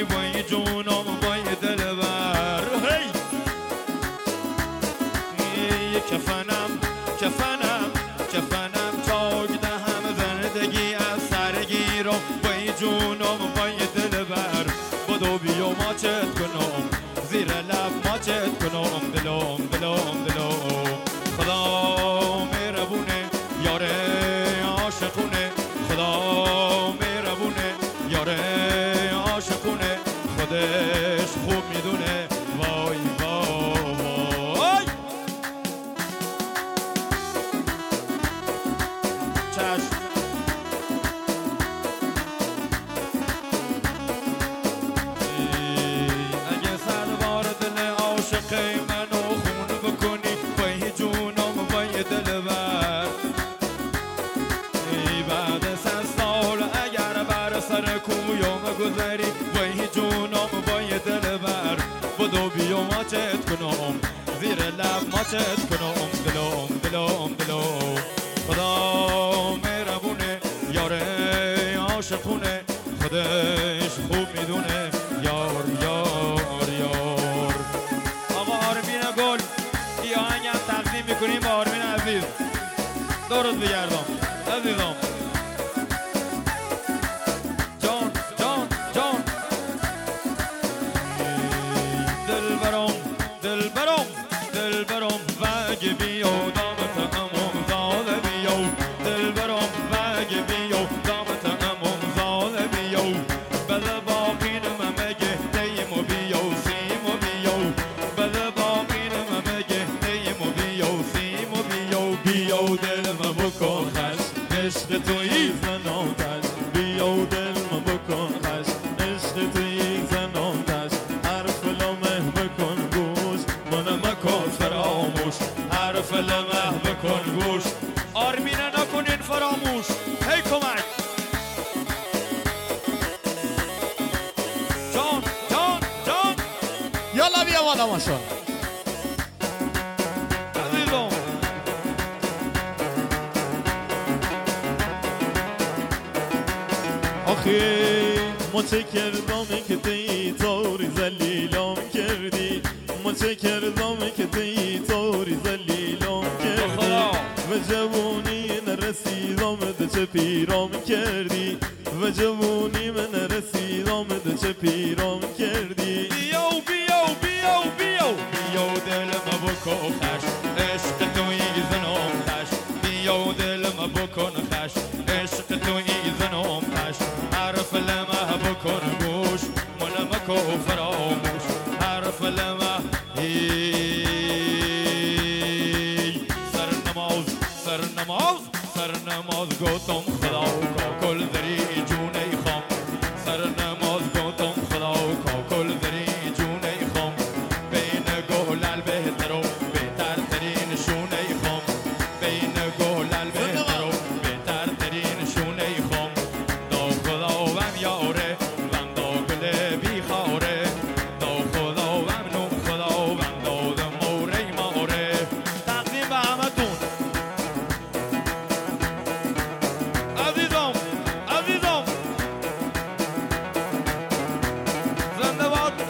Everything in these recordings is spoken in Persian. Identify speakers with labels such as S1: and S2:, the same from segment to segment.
S1: وای جونم وای دلبر هی کفنم کفنم کفنم چاک دهم زندگی از سرگیرم وای جونم وای دلبر بدو بیا ماچت کنم زیر لب ماچت کنم دلم دلم دلم خدا مهربونه یار عاشقونه خدا مهربونه یار عاشقونه خودش خوب میدونه وای وای چشم اگه سربار دل عاشق منو خون بکنی وای جونم وای دلبر بعد 100 سال اگر بر سر کویم گذری وای جونم وای دلبر بدو بیا ماچت کنم زیر لب ماچت کنم دلم دلم دلم خدا مهربونه یار عاشقونه خودش خوب میدونه یار یار یار آقا آرمین گل بیا آهنگم تقدیم میکنیم به آرمین عزیز درست بگردم عزیزم جان جان جان دلبرم دلبرم دلبرم وگه بیا دامت امام زاده بیا دلبرم وگه بیا دامت امام زاده بیا بله باقین ممگه دیم و بیا سیم و بیا بله باقین ممگه دیم و بیا سیم و بیا بیا دلم بکن خش عشق توی زناتش بیا دلم بکن خش عشق توی زناتش حرف لمه بکن گوش من مکن فراموش حرف لمه بکن گوش آرمینه نکنین فراموش هی کمک جان جان جان
S2: یالا بیا بالا ماشون
S1: عزیزم
S3: آخی مچه کردم که تی طوری زلیلم کردی مچه کردم که تی طوری زلیلم کردی و جوونی نرسیدم ده چه پیرام کردی و جوونی من نرسیدم ده چه پیرام کردی
S1: بیو بیو بیو بیو بیو دلم بکن خش عشق توی زنم خش بیو دلم بکن خش عشق توی زنم خش حرف لمه بکن گوش من مکو فراموش حرف لمه سر نماز گوتم خدا کاکل دری جونه خام سر نماز گوتم خدا کاکل دری جونه خام بین گلال بهتر و بهتر ترین شونه خام بین گلال بهتر و بهتر ترین شونه خام دا خدا وم یاره وم دا گل بیخاره دا خدا وم نو خدا وم داد موره ماره تقدیم به همتون عزیزم عزیزم زنده باد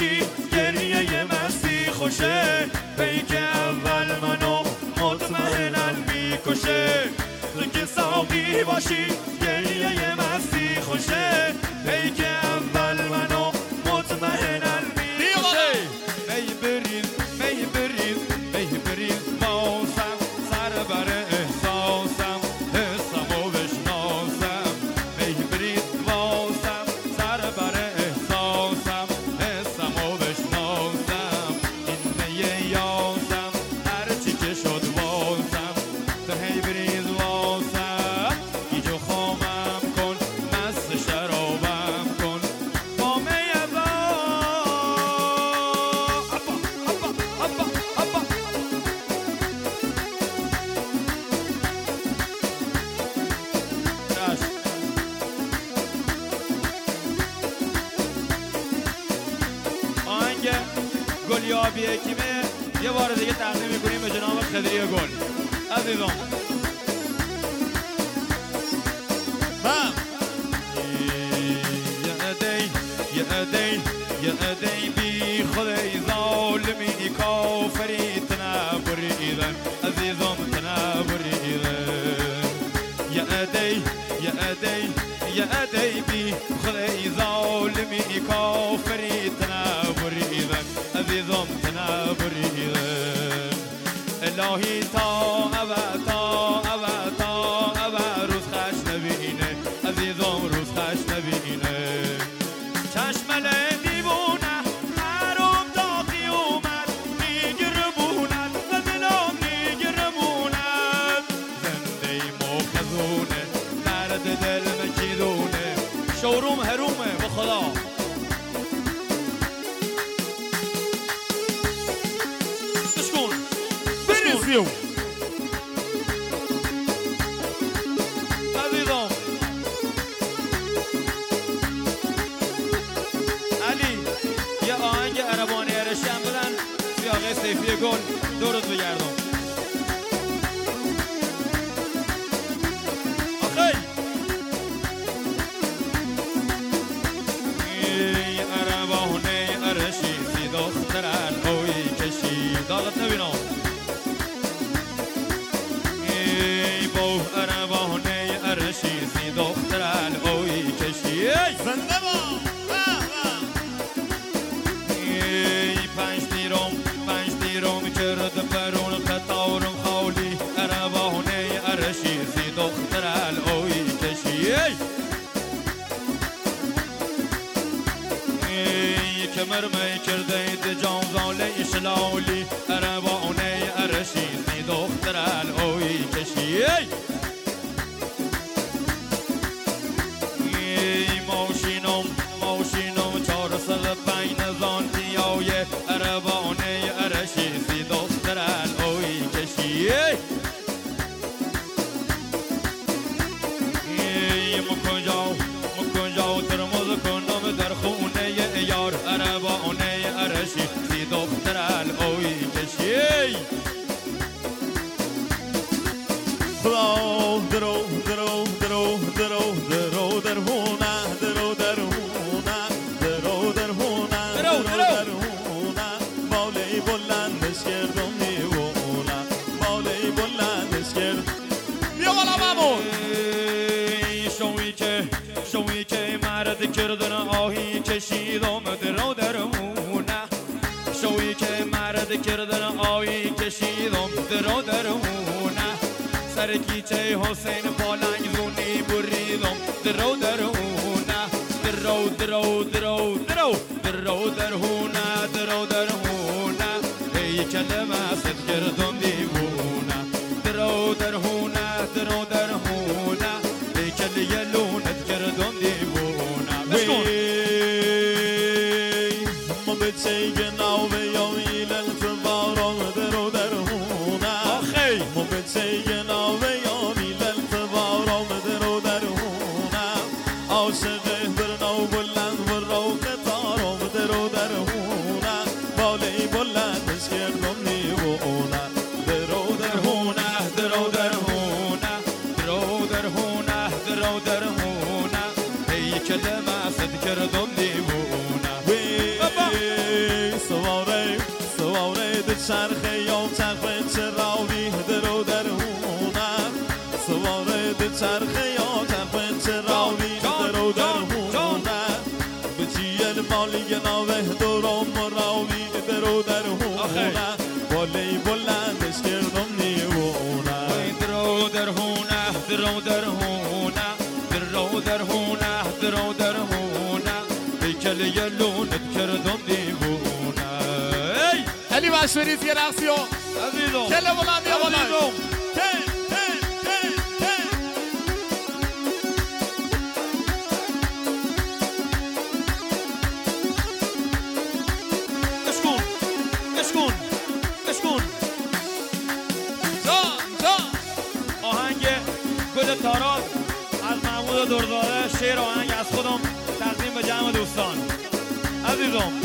S1: باشی گریه مستی خوشه پیک اول منو مطمئناً میکشه تو که ساقی باشی گریه مستی خوشه پیک اول منو مطمئناً میکشه می بریز می بریز می بریز ماسم سر بر احساسم حسم و بشناسم می بریز ماسم سر بر احساسم حسم و بشناسم این می یاسم هرچی که شد واسم تو هی بریز واسم گیجو خامم کن مست شرابم کن با می ابا ابا ابا ابا آهنگ گلیابی کیمه یه بار دیگه تقدیم میکنیم به جناب خدری گل عزیزان یه عدی بی خدای ظالمی کافری تنبریدن عزیزان تنبریدن یه عدی بی خدای ظالمی کافری تنبریدن عزیزان تنبریدن الهی تا ابد تا ابد تا ابد روز خش نبینه عزیزان روز خش نبینه چشمل دیوونه حرام تا قیومت میگره بونت و دلم میگره بونت زنده مخزونه درد دل مکیدونه شوروم هرومه به خدا بشکن
S2: بریزیو
S1: عزیزان علی یه آهنگ عربانی ارشی هم بدن سیاقه سیفی گل دورت بگردم آخی یه عربانه ارشی سی دخترن اوی کشی داغت نبینم با عربانه ارشی سی دخترن اوی کشی
S2: زنده با
S1: پنج دیرم کرد برون قطارم خالی عربانه ارشی سی دخترن اوی کشی کمر می کرده جام زاله شلالی عربانه ارشی سی دخترن اوی کشی ماشینم 405 زانتیای عربانه ارشی سی دخترن اوی کشی مکنجا ترمز کنم در خونه یار عربانه ارشی سی دخترن اوی کشی
S3: خدا درو درو درو درو درو درهونه درو درهونه درو درهونه درو درهونه بالی بلندش کردم میوونه بالی بلندش کرد
S2: بیا بالا مامون
S1: شوی که مرد کردن آهی کشیدم درو درهونه شوی که مرد کردن آهی کشیدم درو درهونه سر کیچه حسین پالنگ زونی بریدم درو درهونه درو درو درو درو درو درهونه درو درهونه ای کلمه ست کردم دیوونه درو درهونه درو درهونه ای کلیه لونت کردم دیوونه بشکن
S3: ما به چه ناو یامی للتبارم درو درهونه
S1: آخی
S3: ما به چه ناو یامی للتبارم درو درهونه عاشق برنو بلند برو قطارم درو درهونه بالی بلندش کردم نیوونه درو درهونه
S1: درو درهونه درو درهونه درو درهونه ای کلمه ست کردم دیوونه
S3: درو درهونه بالی بلندش کردم نیونه
S1: درو درهونه درو درهونه درو درهونه درو درهونه بیکل یلونت کردم دیوونه
S2: خیلی مشورید یه رقصی ها
S1: عزیزم
S2: کل بلند یا بلند
S1: گل تاراز از محمود درزاده شعر آهنگ از خودم تقدیم به جمع دوستان عزیزم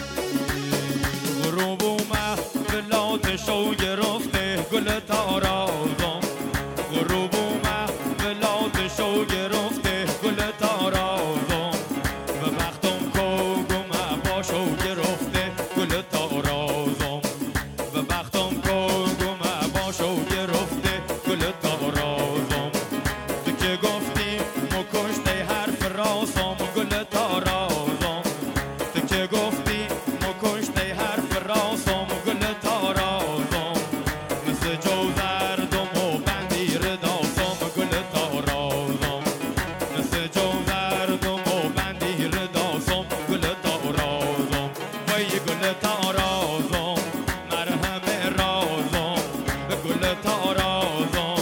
S1: غروب اومد ولات شو گرفته گل تارازم غروب اومد ولات شو گرفته گل تارازم به وقتم کوگم باشو گرفته گل تارازم به وقتم کوگم باشو گرفته گل تارازم که گفتی مکشته حرف راسم گل تارازم تو که گفتی مکشته حرف راسم گل تارازم مثل جو زردم و بندی رداسم گل تارازم مثل جو زردم و بندی رداسم گل تارازم وای گل تارازم مرهم رازم گل تارازم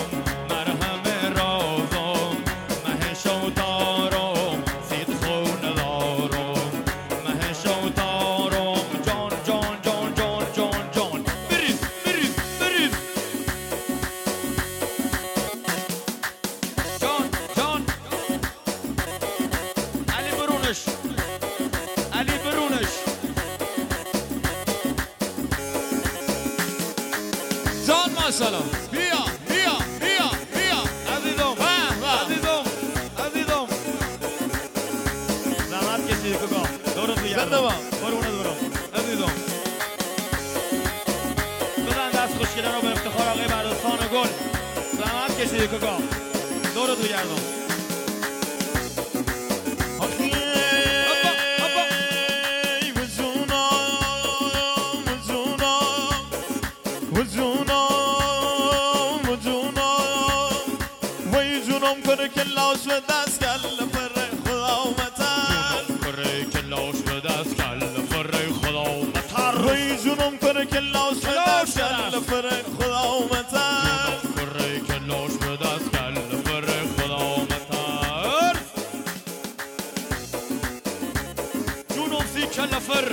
S1: علی برونش
S2: جان ماشاءالله بیا بیا بیا بیا
S1: عزیزم عزیزم عزیزم زحمت کشید کگاه دورت بگردم برونه دورم عزیزم بزن دست خوشگله رو به افتخار آقای بردستان گل زحمت کشید کگاه دورت بگردم
S3: کنه کلاش به دست کل فر خدا اومتن
S1: کنه کلاش به دست کل فر خدا اومتن
S3: روی جونم کنه کلاش به دست کل فر خدا اومتن
S1: کنه کلاش به دست کل فر خدا اومتن جونم سی کل فر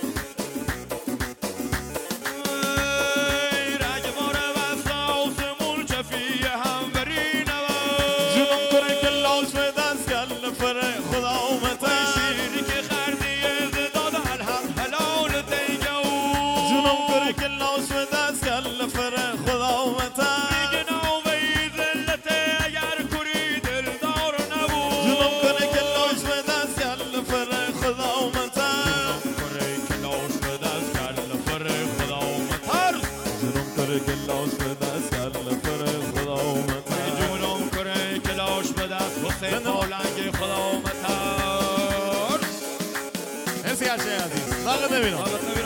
S1: پالنگ خدا اومتر
S2: مرسی هرچه عزیز لاغت نبینم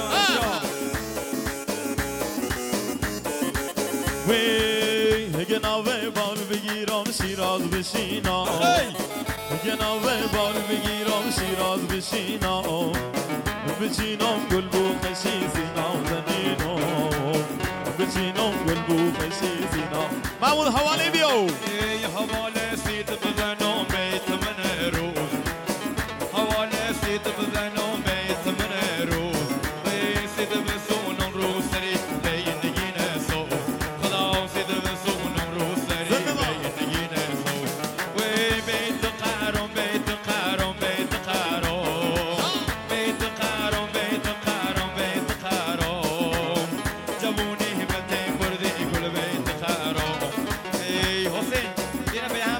S3: وی گناوه بال بگیرم شیراز بشینم گناوه بال بگیرم شیراز بشینم بچینم گل بو خشیزی نازنینم بچینم گل بو خشیزی نازنینم
S2: محمود حواله بیو
S1: ای حواله سیت بزنم بیت من روز حواله سیت بزنم بیت من روز ای سیت بسونم روز سری بین نگین سو خدا سیت بسونم روز سری بین نگین سو وی بیت قرم بیت قرم بیت قرم بیت قرم بیت قرم بیت قرم جوونی همتین بردی گل بیت قرم ای حسین دینا به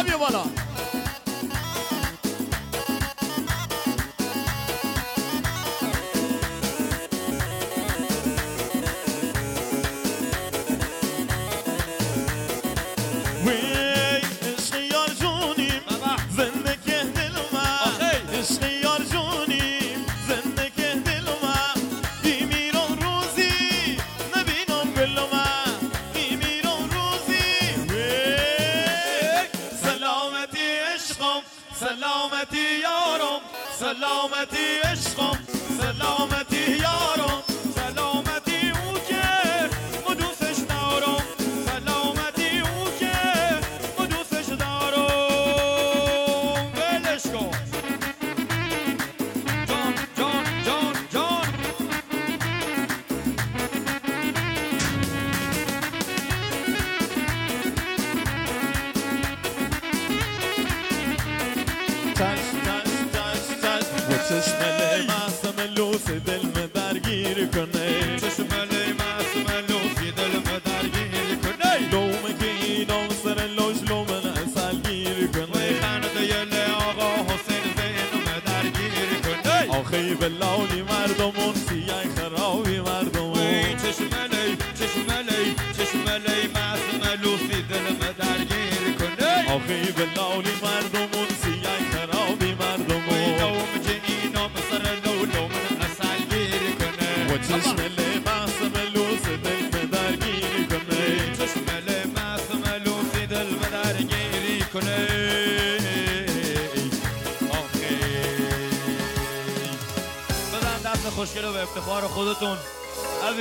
S2: بیا بالا
S3: سلامتی یارم سلامتی عشقم سلامتی یارم سلامتی او که ما دوستش دارم سلامتی او که ما دوستش دارم ولش کن جان جان جان جان چشم معصوم لوسی دل me درگیر کنه چشم معصوم لوسی دل me درگیر کنه لومه که اینام سر لوش لومه سالگیر کنه خنده یل آقا حسین زینو me درگیر کنه آخی بلالی مردمون سیای خرابی مردمون چشم معصوم لوسی دل me درگیر کنه آخی بلالی مردمون سیای خرابی مردمون چشم معصوم لوسی دل me درگیر کنه چشم معصوم لوسی دل me درگیر کنه آخی بزن دست خوشگل و به افتخار خودتون